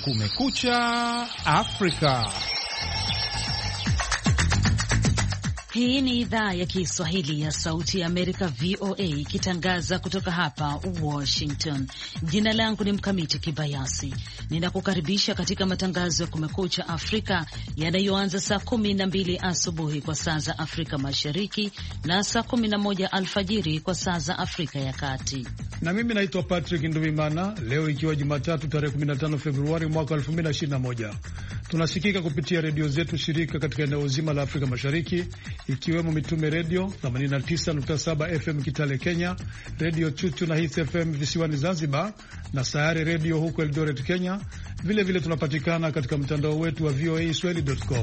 Kumekucha Afrika. Hii ni idhaa ya Kiswahili ya Sauti ya Amerika, VOA, ikitangaza kutoka hapa Washington. Jina langu ni Mkamiti Kibayasi. Ninakukaribisha katika matangazo ya Kumekucha Afrika yanayoanza saa 12 asubuhi kwa saa za Afrika Mashariki na saa 11 alfajiri kwa saa za Afrika ya Kati. Na mimi naitwa Patrick Nduwimana. Leo ikiwa Jumatatu tarehe 15 Februari mwaka 2021. Tunasikika kupitia redio zetu shirika katika eneo zima la Afrika Mashariki, ikiwemo Mitume Redio 89.7 FM Kitale Kenya, Redio Chuchu na Hits FM visiwani Zanzibar, na Sayare Redio huko Eldoret Kenya. Vile tunapatikana katika mtandao wetu wa voaswahili.com.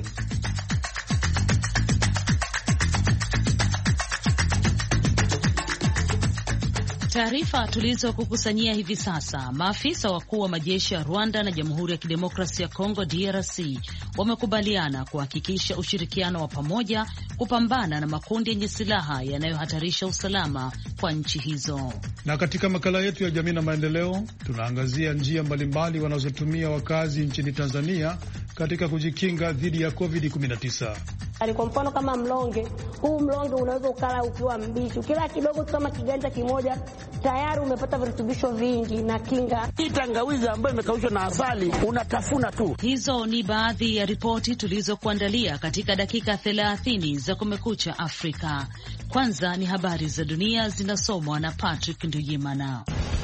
Taarifa tulizokukusanyia hivi sasa. Maafisa wakuu wa majeshi ya Rwanda na Jamhuri ya Kidemokrasia ya Kongo DRC wamekubaliana kuhakikisha ushirikiano wa pamoja kupambana na makundi yenye silaha yanayohatarisha usalama kwa nchi hizo. Na katika makala yetu ya jamii na maendeleo, tunaangazia njia mbalimbali wanazotumia wakazi nchini Tanzania katika kujikinga dhidi ya COVID-19. Kwa mfano kama mlonge, huu mlonge unaweza ukala ukiwa mbichi. Ukila kidogo kama kiganja kimoja, tayari umepata virutubisho vingi na kinga. Hii tangawizi ambayo imekaushwa na asali unatafuna tu. Hizo ni baadhi ya ripoti tulizokuandalia katika dakika 30 za Kumekucha Afrika. Kwanza ni habari za dunia zinasomwa na Patrick Nduyimana.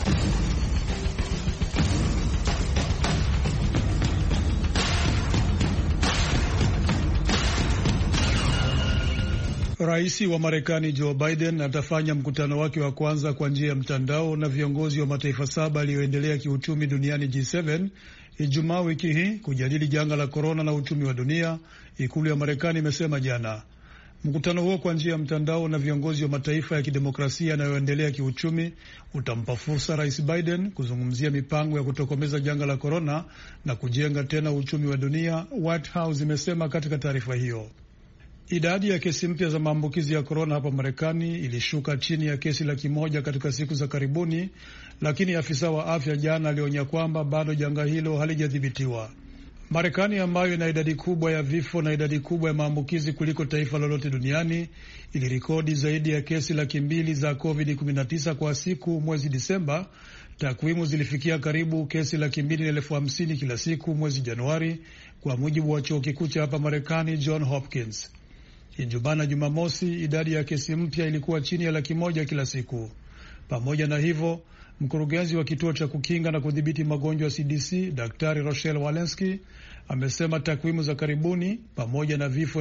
Rais wa Marekani Joe Biden atafanya mkutano wake wa kwanza kwa njia ya mtandao na viongozi wa mataifa 7 yaliyoendelea kiuchumi duniani G7 Ijumaa wiki hii kujadili janga la korona na uchumi wa dunia, ikulu ya Marekani imesema jana. Mkutano huo kwa njia ya mtandao na viongozi wa mataifa ya kidemokrasia yanayoendelea kiuchumi utampa fursa Rais Biden kuzungumzia mipango ya kutokomeza janga la korona na kujenga tena uchumi wa dunia, White House imesema katika taarifa hiyo. Idadi ya kesi mpya za maambukizi ya korona hapa Marekani ilishuka chini ya kesi 100,000 katika siku za karibuni, lakini afisa wa afya jana alionya kwamba bado janga hilo halijadhibitiwa. Marekani, ambayo ina idadi kubwa ya vifo na idadi kubwa ya maambukizi kuliko taifa lolote duniani, ilirekodi zaidi ya kesi 200,000 za COVID-19 kwa siku mwezi Disemba. Takwimu zilifikia karibu kesi 250,000 kila siku mwezi Januari, kwa mujibu wa chuo kikuu cha hapa Marekani John Hopkins. Ijumaa na Jumamosi idadi ya kesi mpya ilikuwa chini ya 100,000 kila siku. Pamoja na hivyo, mkurugenzi wa kituo cha kukinga na kudhibiti magonjwa CDC Daktari Rochelle Walensky amesema takwimu za karibuni, pamoja na vifo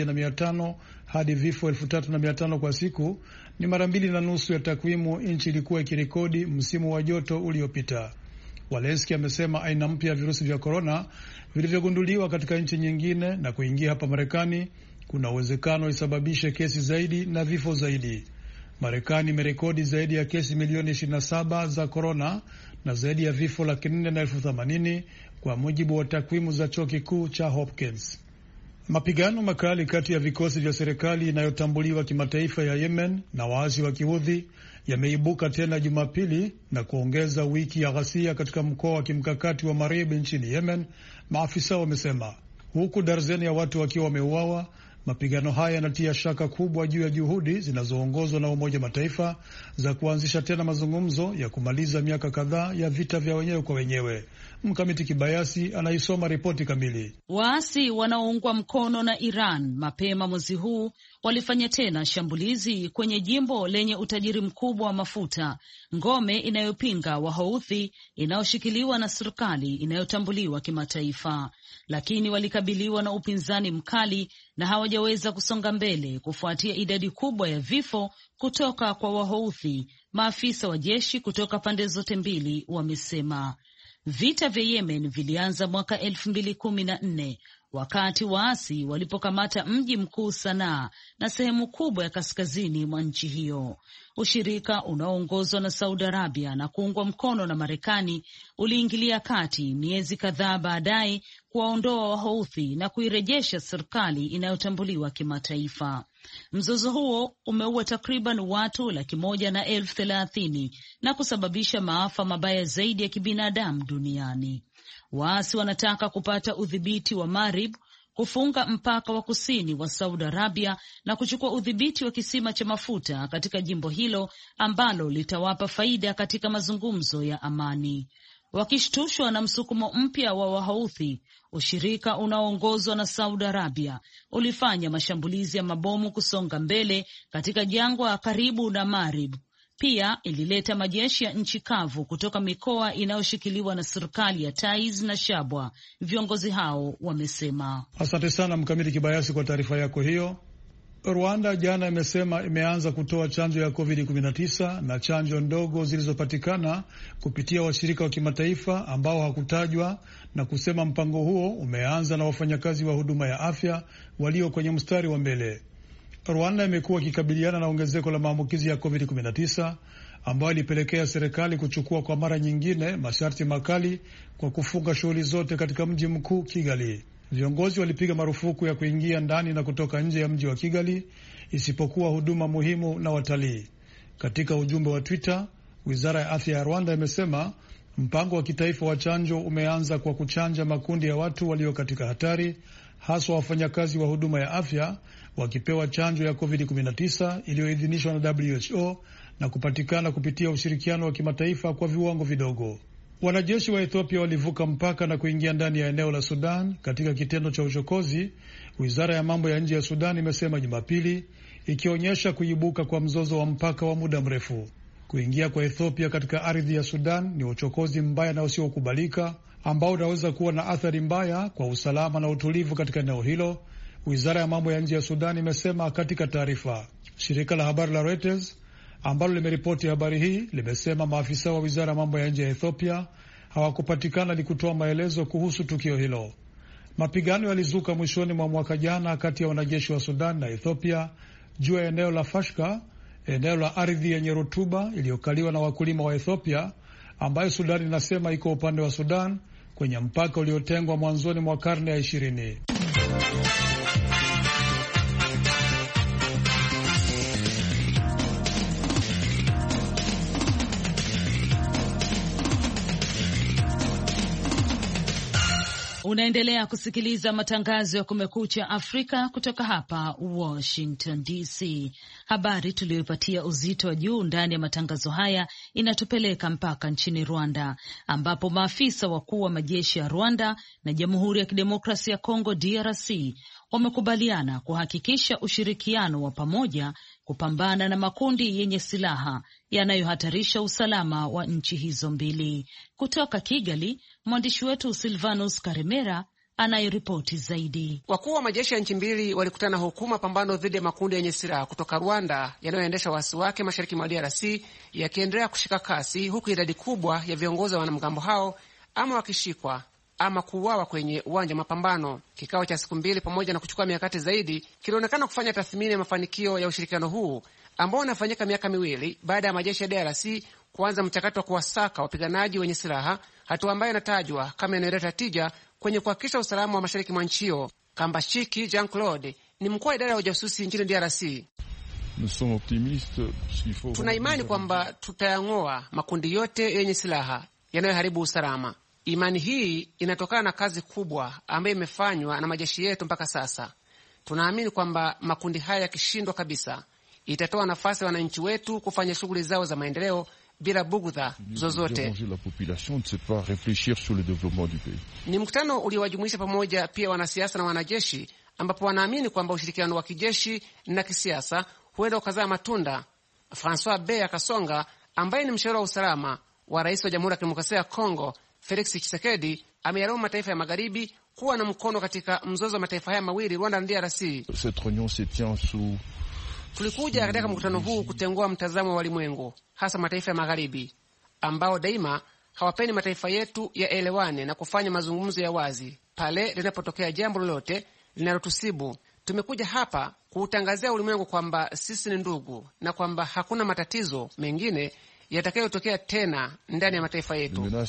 1,500 hadi vifo 3,500 kwa siku, ni mara 2.5 ya takwimu nchi ilikuwa ikirekodi msimu wa joto uliopita. Walensky amesema aina mpya ya virusi vya korona vilivyogunduliwa katika nchi nyingine na kuingia hapa Marekani kuna uwezekano isababishe kesi zaidi na vifo zaidi. Marekani imerekodi zaidi ya kesi milioni 27 za korona na zaidi ya vifo 480,000 kwa mujibu wa takwimu za chuo kikuu cha Hopkins. Mapigano makali kati ya vikosi vya serikali inayotambuliwa kimataifa ya Yemen na waasi wa Kihudhi yameibuka tena Jumapili na kuongeza wiki ya ghasia katika mkoa wa kimkakati wa Marib nchini Yemen, maafisa wamesema, huku darzeni ya watu wakiwa wameuawa. Mapigano haya yanatia shaka kubwa juu ya juhudi zinazoongozwa na Umoja Mataifa za kuanzisha tena mazungumzo ya kumaliza miaka kadhaa ya vita vya wenyewe kwa wenyewe. Mkamiti Kibayasi anaisoma ripoti kamili. Waasi wanaoungwa mkono na Iran mapema mwezi huu walifanya tena shambulizi kwenye jimbo lenye utajiri mkubwa wa mafuta, ngome inayopinga Wahouthi inayoshikiliwa na serikali inayotambuliwa kimataifa, lakini walikabiliwa na upinzani mkali na hawajaweza kusonga mbele kufuatia idadi kubwa ya vifo kutoka kwa Wahouthi. Maafisa wa jeshi kutoka pande zote mbili wamesema. Vita vya Yemen vilianza mwaka 2014 wakati waasi walipokamata mji mkuu Sanaa na sehemu kubwa ya kaskazini mwa nchi hiyo. Ushirika unaoongozwa na Saudi Arabia na kuungwa mkono na Marekani uliingilia kati miezi kadhaa baadaye kuwaondoa Wahouthi na kuirejesha serikali inayotambuliwa kimataifa. Mzozo huo umeua takriban watu 130,000 na kusababisha maafa mabaya zaidi ya kibinadamu duniani. Waasi wanataka kupata udhibiti wa Marib, kufunga mpaka wa kusini wa Saudi Arabia na kuchukua udhibiti wa kisima cha mafuta katika jimbo hilo ambalo litawapa faida katika mazungumzo ya amani. Wakishtushwa na msukumo mpya wa Wahouthi, ushirika unaoongozwa na Saudi Arabia ulifanya mashambulizi ya mabomu kusonga mbele katika jangwa karibu na Marib. Pia ilileta majeshi ya nchi kavu kutoka mikoa inayoshikiliwa na serikali ya Taiz na Shabwa, viongozi hao wamesema. Asante sana Mkamiti Kibayasi kwa taarifa yako hiyo. Rwanda jana imesema imeanza kutoa chanjo ya COVID-19 na chanjo ndogo zilizopatikana kupitia washirika wa kimataifa ambao hakutajwa, na kusema mpango huo umeanza na wafanyakazi wa huduma ya afya walio kwenye mstari wa mbele. Rwanda imekuwa ikikabiliana na ongezeko la maambukizi ya COVID-19 ambayo ilipelekea serikali kuchukua kwa mara nyingine masharti makali kwa kufunga shughuli zote katika mji mkuu Kigali. Viongozi walipiga marufuku ya kuingia ndani na kutoka nje ya mji wa Kigali isipokuwa huduma muhimu na watalii. Katika ujumbe wa Twitter, Wizara ya Afya ya Rwanda imesema mpango wa kitaifa wa chanjo umeanza kwa kuchanja makundi ya watu walio katika hatari, haswa wafanyakazi wa huduma ya afya wakipewa chanjo ya COVID-19 iliyoidhinishwa na WHO na kupatikana kupitia ushirikiano wa kimataifa kwa viwango vidogo. Wanajeshi wa Ethiopia walivuka mpaka na kuingia ndani ya eneo la Sudan katika kitendo cha uchokozi, Wizara ya mambo ya nje ya Sudan imesema Jumapili, ikionyesha kuibuka kwa mzozo wa mpaka wa muda mrefu. Kuingia kwa Ethiopia katika ardhi ya Sudan ni uchokozi mbaya na usiokubalika ambao unaweza kuwa na athari mbaya kwa usalama na utulivu katika eneo hilo, Wizara ya mambo ya nje ya Sudan imesema katika taarifa. Shirika la habari la Reuters ambalo limeripoti habari hii limesema maafisa wa Wizara ya mambo ya nje ya Ethiopia hawakupatikana ni kutoa maelezo kuhusu tukio hilo. Mapigano yalizuka mwishoni mwa mwaka jana kati ya wanajeshi wa Sudan na Ethiopia juu ya eneo la Fashka, eneo la ardhi yenye rutuba iliyokaliwa na wakulima wa Ethiopia, ambayo Sudan inasema iko upande wa Sudan kwenye mpaka uliotengwa mwanzoni mwa karne ya 20. Unaendelea kusikiliza matangazo ya Kumekucha Afrika kutoka hapa Washington DC. Habari tuliyoipatia uzito wa juu ndani ya matangazo haya inatupeleka mpaka nchini Rwanda, ambapo maafisa wakuu wa majeshi ya Rwanda na Jamhuri ya Kidemokrasia ya Kongo DRC wamekubaliana kuhakikisha ushirikiano wa pamoja kupambana na makundi yenye silaha yanayohatarisha usalama wa nchi hizo mbili. Kutoka Kigali, mwandishi wetu Silvanus Karimera anayeripoti zaidi. Wakuu wa majeshi ya nchi mbili walikutana huku mapambano dhidi ya makundi yenye silaha kutoka Rwanda yanayoendesha waasi wake mashariki mwa DRC yakiendelea kushika kasi, huku idadi kubwa ya viongozi wa wanamgambo hao ama wakishikwa ama kuuawa kwenye uwanja wa mapambano. Kikao cha siku mbili pamoja na kuchukua mikakati zaidi kilionekana kufanya tathmini ya mafanikio ya ushirikiano huu ambao unafanyika miaka miwili baada ya majeshi ya DRC kuanza mchakato wa kuwasaka wapiganaji wenye silaha, hatua ambayo inatajwa kama inayoleta tija kwenye kuhakikisha usalama wa mashariki mwa nchi hiyo. Kambashiki Jean Claude ni mkuu wa idara ya ujasusi nchini DRC. Tuna imani kwamba tutayang'oa makundi yote yenye silaha yanayoharibu usalama. Imani hii inatokana na kazi kubwa ambayo imefanywa na majeshi yetu mpaka sasa. Tunaamini kwamba makundi haya yakishindwa kabisa, itatoa nafasi wananchi wetu kufanya shughuli zao za maendeleo bila bugudha zozote. Ni mkutano uliowajumuisha pamoja pia wanasiasa na wanajeshi, ambapo wanaamini kwamba ushirikiano wa kijeshi na kisiasa huenda ukazaa matunda. Francois Beya Kasonga, ambaye ni mshauri wa usalama wa rais wa Jamhuri ya Kidemokrasia ya Kongo Felix Tshisekedi, ameyalaumu mataifa ya magharibi kuwa na mkono katika mzozo wa mataifa haya mawili, Rwanda na DRC. Tulikuja katika mkutano huu kutengua mtazamo wa walimwengu, hasa mataifa ya magharibi ambao daima hawapendi mataifa yetu yaelewane na kufanya mazungumzo ya wazi pale linapotokea jambo lolote linalotusibu. Tumekuja hapa kuutangazia ulimwengu kwamba sisi ni ndugu na kwamba hakuna matatizo mengine yatakayotokea tena ndani ya mataifa yetu.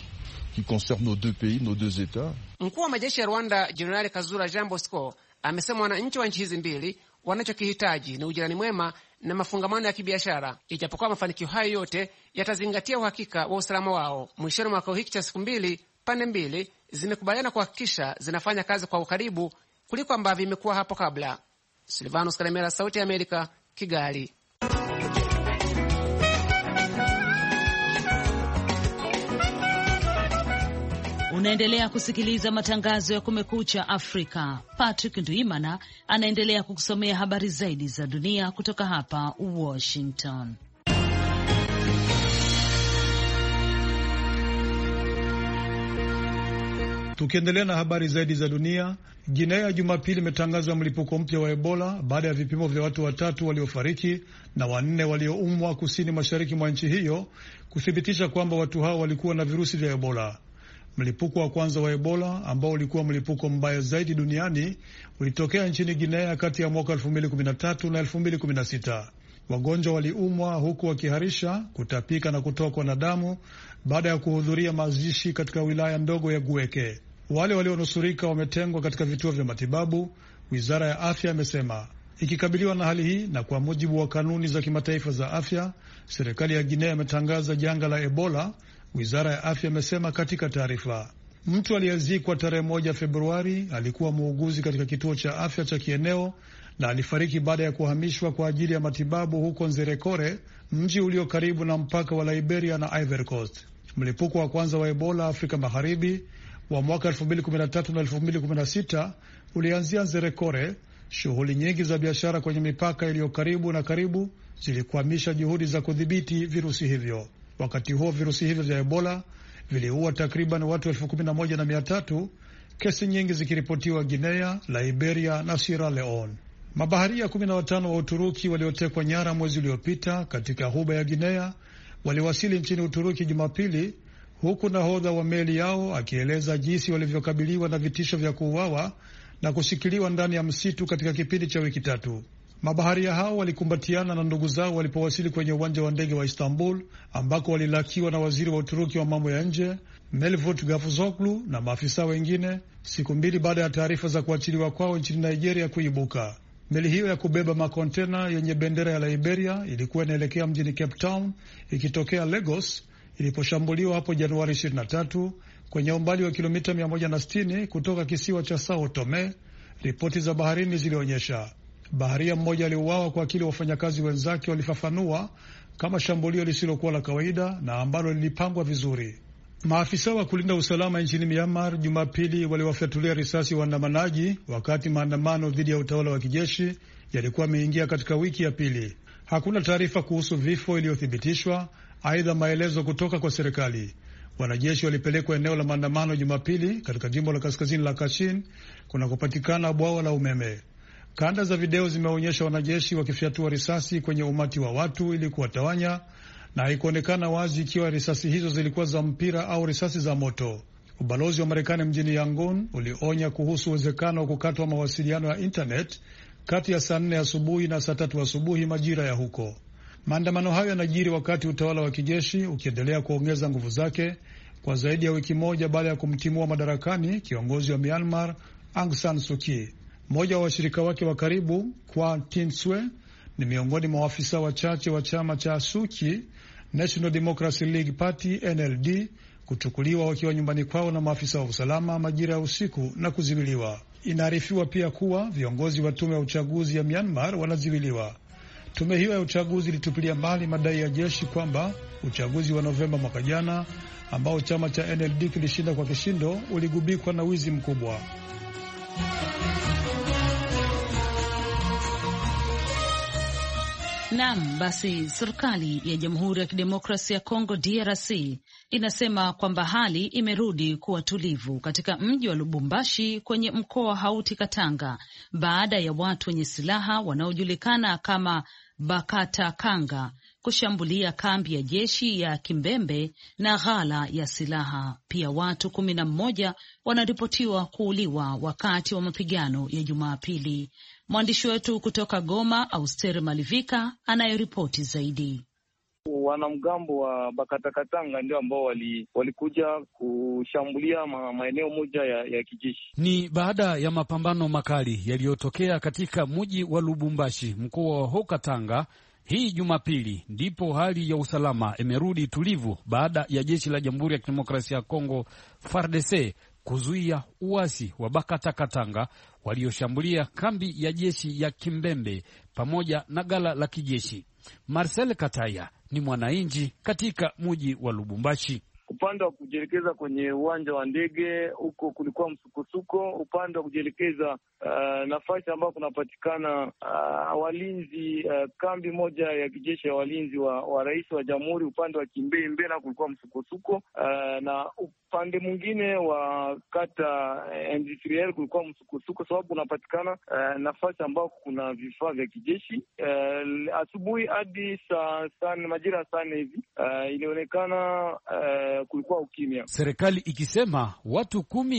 Mkuu wa majeshi ya Rwanda Jenerali Kazura Jean Bosco amesema wananchi wa nchi hizi mbili wanachokihitaji ni ujirani mwema na mafungamano ya kibiashara, ijapokuwa mafanikio hayo yote yatazingatia uhakika wa usalama wao. Mwishoni mwa kikao hiki cha siku mbili, pande mbili zimekubaliana kuhakikisha zinafanya kazi kwa ukaribu kuliko ambavyo imekuwa hapo kabla. Silvanus Karemera, Sauti ya Amerika, Kigali. Unaendelea kusikiliza matangazo ya Kumekucha Afrika. Patrick Nduimana anaendelea kukusomea habari zaidi za dunia kutoka hapa Washington. Tukiendelea na habari zaidi za dunia, Guinea Jumapili imetangaza mlipuko mpya wa Ebola baada ya vipimo vya watu 3 waliofariki na 4 walioumwa kusini mashariki mwa nchi hiyo kuthibitisha kwamba watu hao walikuwa na virusi vya Ebola. Mlipuko wa kwanza wa Ebola ambao ulikuwa mlipuko mbaya zaidi duniani ulitokea nchini Guinea kati ya mwaka 2013 na 2016. Wagonjwa waliumwa huku wakiharisha, kutapika na kutokwa na damu baada ya kuhudhuria mazishi katika wilaya ndogo ya Gueke. Wale walionusurika wametengwa katika vituo vya matibabu, wizara ya afya imesema. Ikikabiliwa na hali hii na kwa mujibu wa kanuni za kimataifa za afya, serikali ya Guinea imetangaza janga la Ebola, wizara ya afya imesema katika taarifa. Mtu aliyezikwa tarehe 1 Februari alikuwa muuguzi katika kituo cha afya cha kieneo na alifariki baada ya kuhamishwa kwa ajili ya matibabu huko Nzerekore, mji ulio karibu na mpaka wa Liberia na Ivory Coast. Mlipuko wa kwanza wa Ebola Afrika Magharibi wa mwaka 2013 na 2016 ulianzia Nzerekore. Shughuli nyingi za biashara kwenye mipaka iliyo karibu zilikwamisha juhudi za kudhibiti virusi hivyo. Wakati huo virusi hivyo vya Ebola viliua takriban watu 11,300, kesi nyingi zikiripotiwa Guinea, Liberia na Sierra Leone. Mabaharia 15 wa Uturuki waliotekwa nyara mwezi uliopita katika ghuba ya Guinea waliwasili nchini Uturuki Jumapili, huku nahodha wa meli yao akieleza jinsi walivyokabiliwa na vitisho vya kuuawa na kushikiliwa ndani ya msitu katika kipindi cha wiki 3. Mabaharia hao walikumbatiana na ndugu zao walipowasili kwenye uwanja wa ndege wa Istanbul, ambako walilakiwa na waziri wa Uturuki wa mambo ya nje Mevlut Cavusoglu na maafisa wengine, siku 2 baada ya taarifa za kuachiliwa kwao nchini Nigeria kuibuka. Meli hiyo ya kubeba makontena yenye bendera ya Liberia ilikuwa inaelekea mjini Cape Town ikitokea Lagos iliposhambuliwa hapo Januari 23 kwenye umbali wa kilomita 160 kutoka kisiwa cha Sao Tome, ripoti za baharini zilionyesha. Baharia mmoja aliuawa kwa kile wafanyakazi wenzake walifafanua kama shambulio lisilokuwa la kawaida na ambalo lilipangwa vizuri. Maafisa wa kulinda usalama nchini Myanmar Jumapili waliwafyatulia risasi waandamanaji wakati maandamano dhidi ya utawala wa kijeshi yalikuwa yameingia katika wiki ya pili. Hakuna taarifa kuhusu vifo iliyothibitishwa, aidha maelezo kutoka kwa serikali. Wanajeshi walipelekwa eneo la maandamano Jumapili katika jimbo la kaskazini la Kachin kunakopatikana bwawa la umeme. Kanda za video zimeonyesha wanajeshi wakifyatua risasi kwenye umati wa watu ili kuwatawanya, na haikuonekana wazi ikiwa risasi hizo zilikuwa za mpira au risasi za moto. Ubalozi wa Marekani mjini Yangon ulionya kuhusu uwezekano wa kukatwa mawasiliano ya internet kati ya saa 4 asubuhi na saa 3 asubuhi majira ya huko. Maandamano hayo yanajiri wakati utawala wa kijeshi ukiendelea kuongeza nguvu zake kwa zaidi ya wiki moja baada ya kumtimua madarakani kiongozi wa Myanmar Aung San Suu Kyi. Mmoja wa washirika wake wa karibu, Kwa Tin Swe, ni miongoni mwa waafisa wachache wa chama cha Suu Kyi National Democracy League Party NLD kuchukuliwa wakiwa nyumbani kwao na maafisa wa usalama majira ya usiku na kuziwiliwa. Inaarifiwa pia kuwa viongozi wa tume ya uchaguzi ya Myanmar wanaziwiliwa. Tume hiyo ya uchaguzi ilitupilia mbali madai ya jeshi kwamba uchaguzi wa Novemba mwaka jana ambao chama cha NLD kilishinda kwa kishindo uligubikwa na wizi mkubwa. Naam, basi serikali ya Jamhuri ya Kidemokrasia ya Kongo DRC inasema kwamba hali imerudi kuwa tulivu katika mji wa Lubumbashi kwenye mkoa wa Hauti Katanga baada ya watu wenye silaha wanaojulikana kama Bakata Kanga kushambulia kambi ya jeshi ya Kimbembe na ghala ya silaha. Pia watu 11 wanaripotiwa kuuliwa wakati wa mapigano ya Jumapili. Mwandishi wetu kutoka Goma, Austeri Malivika, anayeripoti zaidi. Wanamgambo wa Bakatakatanga ndio ambao walikuja kushambulia maeneo moja ya kijeshi. Ni baada ya mapambano makali yaliyotokea katika mji wa Lubumbashi, mkoa wa Haut-Katanga, Hii Jumapili ndipo hali ya usalama imerudi tulivu baada ya jeshi la Jamhuri ya Kidemokrasia ya Kongo FARDC kuzuia uasi wa Bakata-Katanga walioshambulia kambi ya jeshi ya Kimbembe pamoja na gala la kijeshi. Marcel Kataya ni mwananchi katika mji wa Lubumbashi. Upande wa kujielekeza kwenye uwanja wa ndege huko kulikuwa msukosuko. Upande wa kujielekeza nafasi ambayo kunapatikana walinzi, kambi moja ya kijeshi ya walinzi wa rais wa jamhuri, upande wa Kimbembe na kulikuwa msukosuko, na upande mwingine wa kata industriel kulikuwa msukosuko sababu kunapatikana nafasi ambayo kuna vifaa vya kijeshi. Asubuhi hadi majira ya saa 4 hivi ilionekana kulikuwa ukimya. Serikali ikisema watu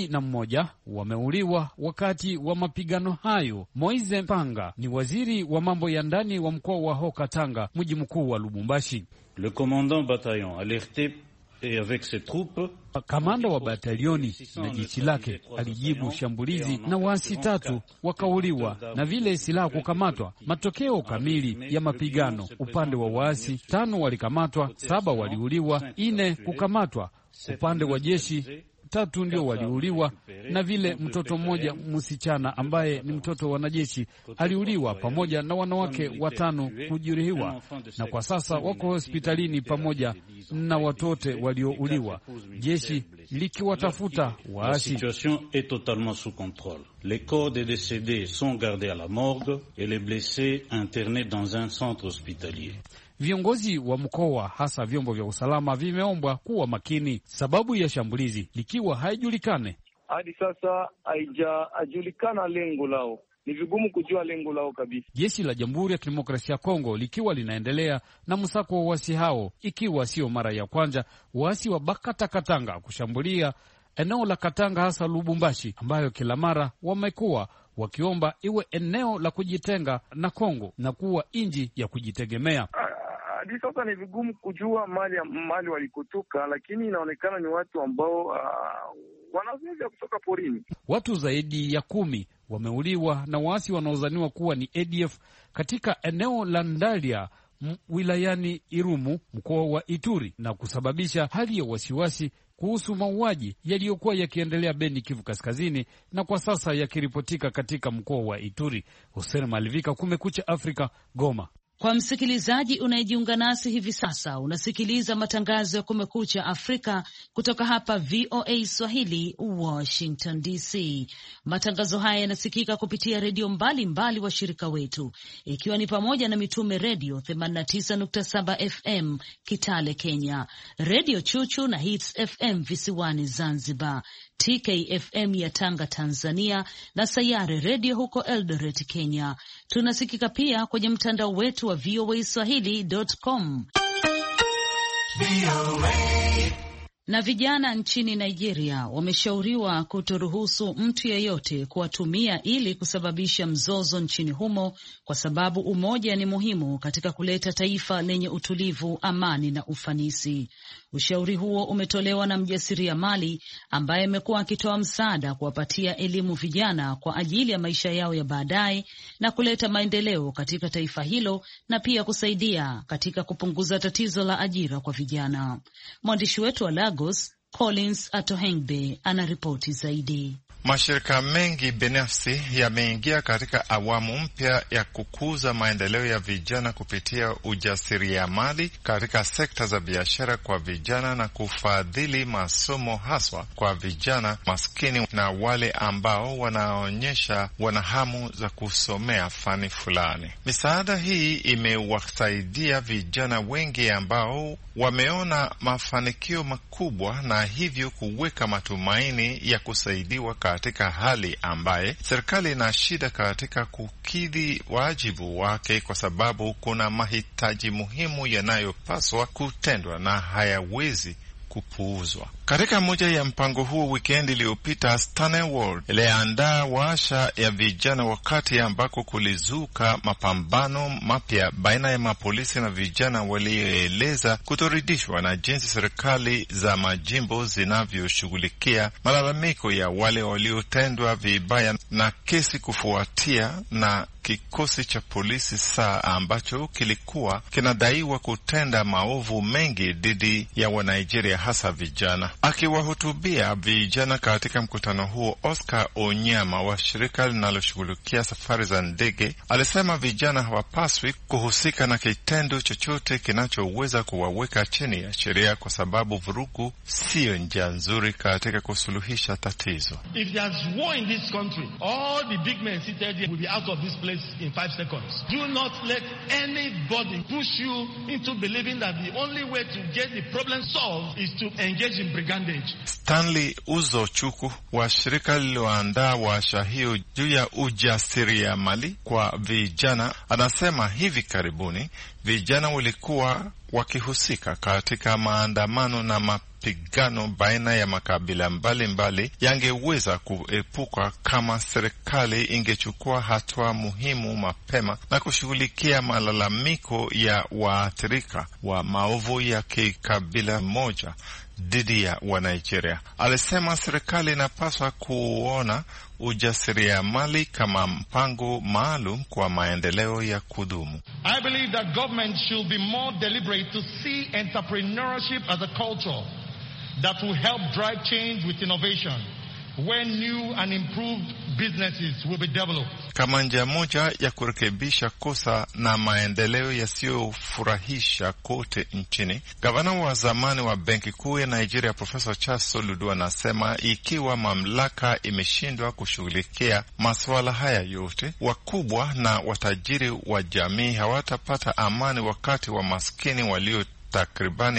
11 wameuliwa wakati wa mapigano hayo. Moise Mpanga ni waziri wa mambo ya ndani wa mkoa wa Haut-Katanga, mji mkuu wa Lubumbashi. Le commandant bataillon alerté et avec ses troupes, kamanda wa batalioni na jeshi lake alijibu shambulizi na waasi 3 wakauliwa na vile silaha kukamatwa. Matokeo kamili ya mapigano, upande wa waasi 5 walikamatwa, 7 waliuliwa, 4 kukamatwa. Upande wa jeshi 3 ndio waliuliwa, na vile mtoto mmoja msichana ambaye ni mtoto wa wanajeshi aliuliwa pamoja na wanawake 5 kujeruhiwa, na kwa sasa wako hospitalini pamoja na watoto waliouliwa, jeshi likiwatafuta waasi. La situation est totalement sous contrôle. Les corps des décédés sont gardés à la morgue et les blessés internés dans un centre hospitalier. Viongozi wa mkoa hasa vyombo vya usalama vimeombwa kuwa makini, sababu ya shambulizi likiwa haijulikane. Hadi sasa haijulikana lengo lao. Ni vigumu kujua lengo lao kabisa. Jeshi la Jamhuri ya Kidemokrasia ya Kongo likiwa linaendelea na msako wa waasi hao, ikiwa sio mara ya kwanza waasi wa Bakata-Katanga kushambulia eneo la Katanga hasa Lubumbashi, ambayo kila mara wamekuwa wakiomba iwe eneo la kujitenga na Kongo na kuwa nchi ya kujitegemea. Hadi sasa ni vigumu kujua mali walikotoka, lakini inaonekana ni watu ambao wanazoea kutoka porini. Watu zaidi ya 10 wameuliwa na waasi wanaozaniwa kuwa ni ADF katika eneo la Ndalia wilayani Irumu, mkoa wa Ituri, na kusababisha hali ya wasiwasi kuhusu mauaji yaliyokuwa yakiendelea Beni, Kivu Kaskazini, na kwa sasa yakiripotika katika mkoa wa Ituri. Hussein Malivika, Kumekucha Afrika, Goma. Kwa msikilizaji unayejiunga nasi hivi sasa, unasikiliza matangazo ya Kumekucha Afrika kutoka hapa VOA Swahili, Washington DC. Matangazo haya yanasikika kupitia redio mbalimbali washirika wetu, ikiwa ni pamoja na Mitume Redio 89.7 FM Kitale, Kenya, Redio Chuchu na Hits FM visiwani Zanzibar, TKFM ya Tanga, Tanzania, na Sayare Redio huko Eldoret, Kenya. Tunasikika pia kwenye mtandao wetu wa voaswahili.com. Na vijana nchini Nigeria wameshauriwa kutoruhusu mtu yeyote kuwatumia ili kusababisha mzozo nchini humo, kwa sababu umoja ni muhimu katika kuleta taifa lenye utulivu, amani na ufanisi. Ushauri huo umetolewa na mjasiriamali ambaye amekuwa akitoa msaada kuwapatia elimu vijana kwa ajili ya maisha yao ya baadaye na kuleta maendeleo katika taifa hilo, na pia kusaidia katika kupunguza tatizo la ajira kwa vijana. Mwandishi wetu wa Lagos, Collins Atohengbe, anaripoti zaidi. Mashirika mengi binafsi yameingia katika awamu mpya ya kukuza maendeleo ya vijana kupitia ujasiriamali katika sekta za biashara kwa vijana na kufadhili masomo haswa kwa vijana maskini na wale ambao wanaonyesha wanahamu za kusomea fani fulani. Misaada hii imewasaidia vijana wengi ambao wameona mafanikio makubwa na hivyo kuweka matumaini ya kusaidiwa katika hali ambaye serikali ina shida katika kukidhi wajibu wake, kwa sababu kuna mahitaji muhimu yanayopaswa kutendwa na hayawezi kupuuzwa. Katika moja ya mpango huo, wikendi iliyopita, Stanley World iliandaa washa ya vijana, wakati ambako kulizuka mapambano mapya baina ya mapolisi na vijana walioeleza kutoridhishwa na jinsi serikali za majimbo zinavyoshughulikia malalamiko ya wale waliotendwa vibaya na kesi kufuatia na kikosi cha polisi SAA ambacho kilikuwa kinadaiwa kutenda maovu mengi dhidi ya Wanigeria hasa vijana. Akiwahutubia vijana katika mkutano huo, Oscar Onyama wa shirika linaloshughulikia safari za ndege alisema vijana hawapaswi kuhusika na kitendo chochote kinachoweza kuwaweka chini ya sheria kwa sababu vurugu siyo njia nzuri katika kusuluhisha tatizo. If there's war in this country, all the big men seated here will be out of this place in 5 seconds. Do not let anybody push you into believing that the only way to get the problem solved is to engage in brigandage. Stanley Uzochukwu wa shirika lililoandaa warsha hiyo juu ya ujasiriamali kwa vijana anasema hivi karibuni vijana walikuwa wakihusika katika maandamano na mapigano baina ya makabila mbalimbali yangeweza kuepuka kama serikali ingechukua hatua muhimu mapema na kushughulikia malalamiko ya waathirika wa maovu ya kikabila moja dhidi ya Wanigeria. Alisema serikali inapaswa kuona ujasiriamali kama mpango maalum kwa maendeleo ya kudumu. I believe that government should be more deliberate to see entrepreneurship as a culture that will help drive change with innovation when new and improved businesses will be developed. Kama njia moja ya kurekebisha kosa na maendeleo yasiyofurahisha kote nchini, gavana wa zamani wa Benki Kuu ya Nigeria Professor Charles Soludo anasema ikiwa mamlaka imeshindwa kushughulikia masuala haya yote, wakubwa na watajiri wa jamii hawatapata amani wakati wa maskini walio takribani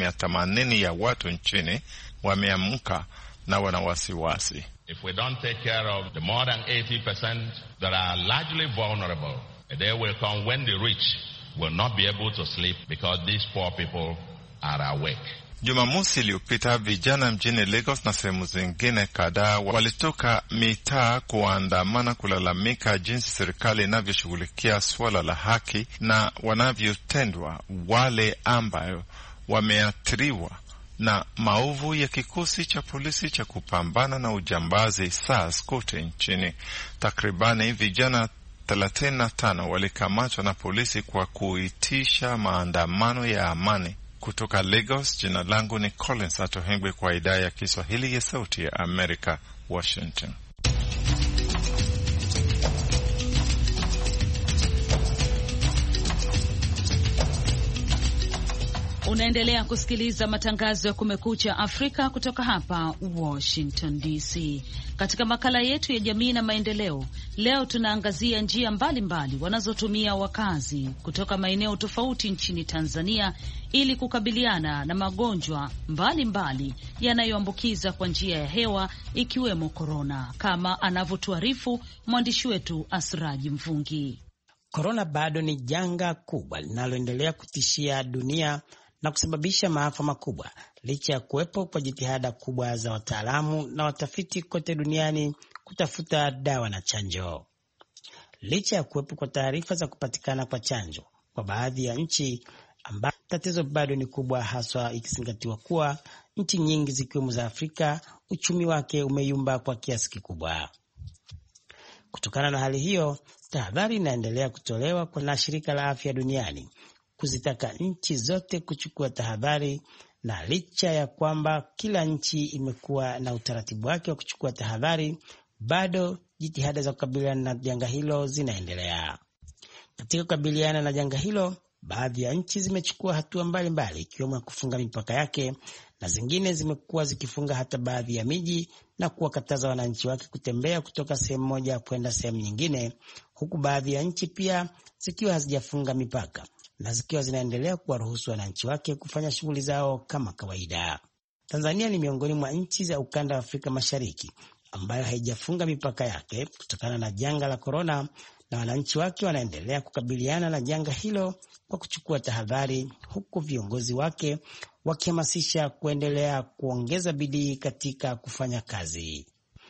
80% ya watu nchini wameamka na wana wasiwasi. If we don't take care of the more than 80% that are largely vulnerable, a day will come when the rich will not be able to sleep because these poor people are awake. Jumamosi iliyopita vijana mjini Lagos na sehemu zingine kadhaa walitoka mitaa kuandamana kulalamika jinsi serikali inavyoshughulikia swala la haki na wanavyotendwa wale ambayo wameathiriwa na maovu ya kikosi cha polisi cha kupambana na ujambazi SARS kote nchini. Takribani vijana 35 walikamatwa na polisi kwa kuitisha maandamano ya amani. Kutoka Lagos, jina langu ni Collins Atohengwe kwa idhaa ya Kiswahili ya Sauti ya Amerika, Washington. Unaendelea kusikiliza matangazo ya Kumekucha Afrika kutoka hapa Washington DC. Katika makala yetu ya jamii na maendeleo, leo tunaangazia njia mbalimbali wanazotumia wakazi kutoka maeneo tofauti nchini Tanzania ili kukabiliana na magonjwa mbalimbali yanayoambukiza kwa njia ya hewa ikiwemo korona, kama anavyotuarifu mwandishi wetu Asraji Mvungi. Korona bado ni janga kubwa linaloendelea kutishia dunia na kusababisha maafa makubwa licha ya kuwepo kwa jitihada kubwa za wataalamu na watafiti kote duniani kutafuta dawa na chanjo. Licha ya kuwepo kwa taarifa za kupatikana kwa chanjo kwa baadhi ya nchi, ambapo tatizo bado ni kubwa, haswa ikizingatiwa kuwa nchi nyingi zikiwemo za Afrika uchumi wake umeyumba kwa kiasi kikubwa. Kutokana na hali hiyo, tahadhari inaendelea kutolewa na Shirika la Afya Duniani kuzitaka nchi zote kuchukua tahadhari, na licha ya kwamba kila nchi imekuwa na utaratibu wake wa kuchukua tahadhari, bado jitihada za kukabiliana na janga hilo zinaendelea. Katika kukabiliana na janga hilo, baadhi ya nchi zimechukua hatua mbalimbali ikiwemo kufunga mipaka yake, na zingine zimekuwa zikifunga hata baadhi ya miji na kuwakataza wananchi wake kutembea kutoka sehemu moja kwenda sehemu nyingine, huku baadhi ya nchi pia zikiwa hazijafunga mipaka na zikiwa zinaendelea kuwaruhusu wananchi wake kufanya shughuli zao kama kawaida. Tanzania ni miongoni mwa nchi za ukanda wa Afrika Mashariki ambayo haijafunga mipaka yake kutokana na janga la korona, na wananchi wake wanaendelea kukabiliana na janga hilo kwa kuchukua tahadhari, huku viongozi wake wakihamasisha kuendelea kuongeza bidii katika kufanya kazi.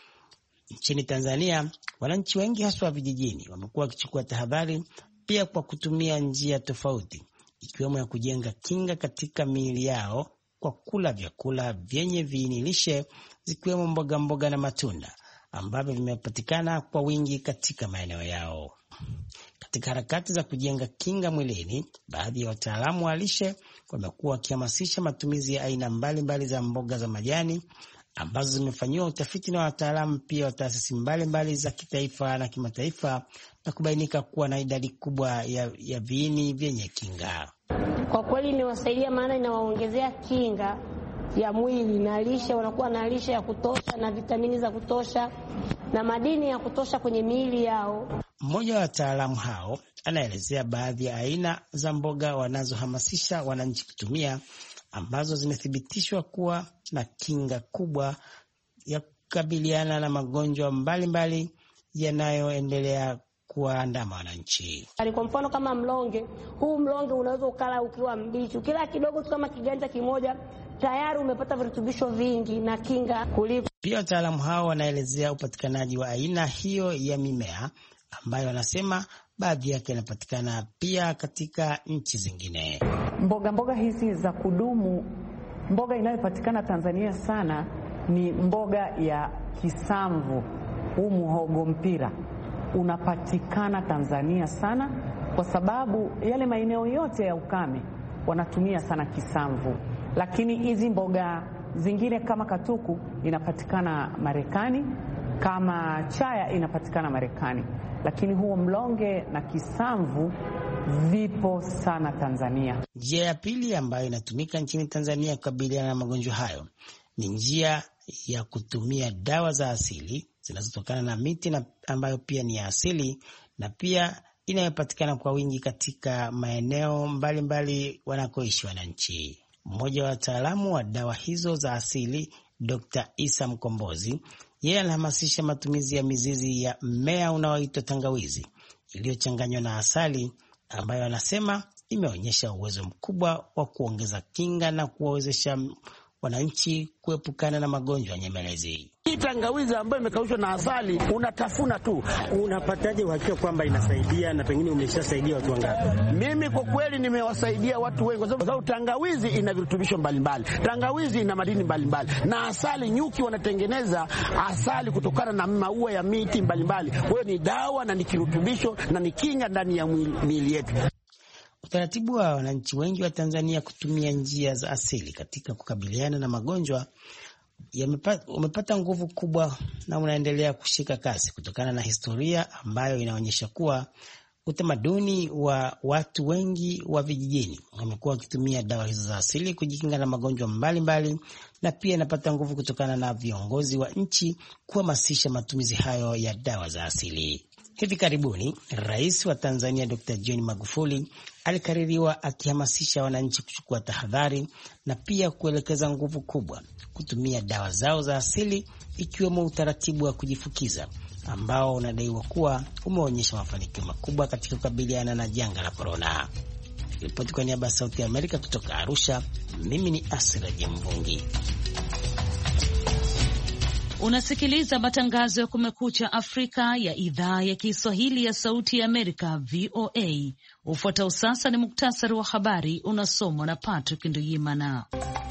Nchini Tanzania, wananchi wengi haswa vijijini wamekuwa wakichukua tahadhari pia kwa kutumia njia tofauti, ikiwemo ya kujenga kinga katika miili yao kwa kula vyakula vyenye viinilishe, zikiwemo mboga na matunda ambavyo vimepatikana kwa wingi katika maeneo yao. Katika harakati za kujenga kinga mwilini, baadhi ya wataalamu wa lishe wamekuwa wakihamasisha matumizi ya aina mbalimbali za mboga za majani ambazo zimefanyiwa utafiti na wataalamu pia wa taasisi mbalimbali za kitaifa na kimataifa na kubainika kuwa na idadi kubwa ya viini vyenye kinga. Kwa kweli imewasaidia, maana inawaongezea kinga ya mwili na lishe, wanakuwa na lishe ya kutosha na vitamini za kutosha na madini ya kutosha kwenye miili yao. Mmoja wa wataalamu hao anaelezea baadhi ya aina za mboga wanazohamasisha wananchi kutumia ambazo zimethibitishwa kuwa na kinga kubwa ya kukabiliana na magonjwa mbalimbali yanayoendelea kuwaandama wananchi. Kwa mfano kama mlonge, huu mlonge unaweza ukala ukiwa mbichi. Ukila kidogo tu kama kiganja kimoja tayari umepata virutubisho vingi na kinga kuliko. Pia wataalamu hao wanaelezea upatikanaji wa aina hiyo ya mimea ambayo wanasema baadhi yake inapatikana pia katika nchi zingine. Mboga hizi za kudumu, mboga inayopatikana Tanzania sana ni mboga ya kisamvu. Huu muhogo mpira unapatikana Tanzania sana kwa sababu yale maeneo yote ya ukame wanatumia sana kisamvu. Lakini hizi mboga zingine kama katuku inapatikana Marekani, kama chaya inapatikana Marekani, lakini huo mlonge na kisamvu vipo sana Tanzania. Njia ya pili ambayo inatumika nchini Tanzania kukabiliana na magonjwa hayo ni njia ya kutumia dawa za asili zinazotokana na miti na ambayo pia ni ya asili na pia inayopatikana kwa wingi katika maeneo mbalimbali wanakoishi wananchi. Mmoja wa wataalamu wa dawa hizo za asili, Dr. Isa Mkombozi, yeye anahamasisha matumizi ya mizizi ya mmea unaoitwa tangawizi iliyochanganywa na asali ambayo anasema imeonyesha uwezo mkubwa wa kuongeza kinga na kuwawezesha wananchi kuepukana na magonjwa nyemelezi. Hii tangawizi ambayo imekaushwa na asali unatafuna tu. Unapataje uhakika kwamba inasaidia na pengine umeshasaidia watu wangapi? Mimi kwa kweli nimewasaidia watu wengi kwa sababu tangawizi ina virutubisho mbalimbali. Tangawizi ina madini mbalimbali. Na asali, nyuki wanatengeneza asali kutokana na maua ya miti mbalimbali. Kwa hiyo ni dawa na ni kirutubisho na ni kinga ndani ya miili yetu. Utaratibu wa wananchi wengi wa Tanzania kutumia njia za asili katika kukabiliana na magonjwa umepata nguvu kubwa na unaendelea kushika kasi kutokana na historia ambayo inaonyesha kuwa utamaduni wa watu wengi wa vijijini wamekuwa wakitumia dawa hizo za asili kujikinga na magonjwa mbalimbali, na pia inapata nguvu kutokana na viongozi wa nchi kuhamasisha matumizi hayo ya dawa za asili. Hivi karibuni, Rais wa Tanzania Dr. John Magufuli alikaririwa akihamasisha wananchi kuchukua tahadhari na pia kuelekeza nguvu kubwa kutumia dawa zao za asili, ikiwemo utaratibu wa kujifukiza ambao unadaiwa kuwa umeonyesha mafanikio makubwa katika kukabiliana na janga la korona. Ripoti kwa niaba ya Sauti ya Amerika kutoka Arusha, mimi ni Asira Jemvungi. Unasikiliza matangazo ya Kumekucha Afrika ya idhaa ya Kiswahili ya Sauti ya Amerika, VOA. Ufuatao sasa ni muktasari wa habari unasomwa na Patrick Nduyimana.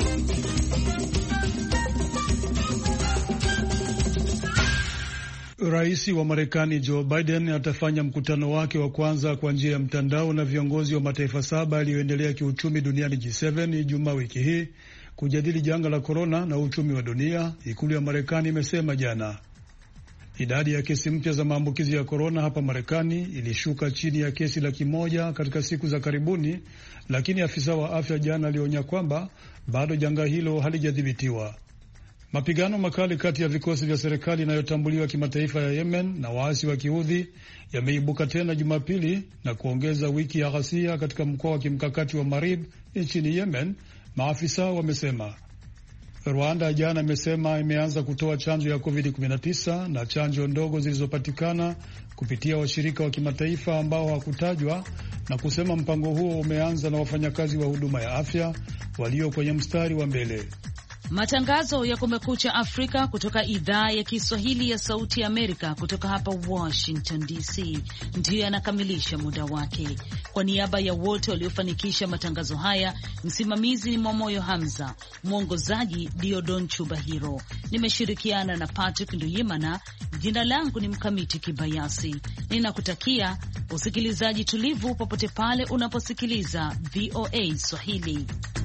Rais wa Marekani Joe Biden atafanya mkutano wake wa kwanza kwa njia ya mtandao na viongozi wa mataifa 7 yaliyoendelea kiuchumi duniani G7 Ijumaa wiki hii kujadili janga la korona na uchumi wa dunia, ikulu ya Marekani imesema jana. Idadi ya kesi mpya za maambukizi ya korona hapa Marekani ilishuka chini ya kesi 100,000 katika siku za karibuni, lakini afisa wa afya jana alionya kwamba bado janga hilo halijadhibitiwa. Mapigano makali kati ya vikosi vya serikali inayotambuliwa kimataifa ya Yemen na waasi wa Kiudhi yameibuka tena Jumapili na kuongeza wiki ya ghasia katika mkoa wa kimkakati wa Marib nchini Yemen, maafisa wamesema. Rwanda jana imesema imeanza kutoa chanjo ya COVID-19 na chanjo ndogo zilizopatikana kupitia washirika wa kimataifa ambao hawakutajwa, na kusema mpango huo umeanza na wafanyakazi wa huduma ya afya walio kwenye mstari wa mbele. Matangazo ya Kumekucha Afrika kutoka idhaa ya Kiswahili ya Sauti ya Amerika kutoka hapa Washington DC ndiyo yanakamilisha muda wake. Kwa niaba ya wote waliofanikisha matangazo haya, msimamizi ni Mwamoyo Hamza, mwongozaji Diodon Chubahiro, nimeshirikiana na Patrick Nduyimana. Jina langu ni Mkamiti Kibayasi. Ninakutakia usikilizaji tulivu popote pale unaposikiliza VOA Swahili.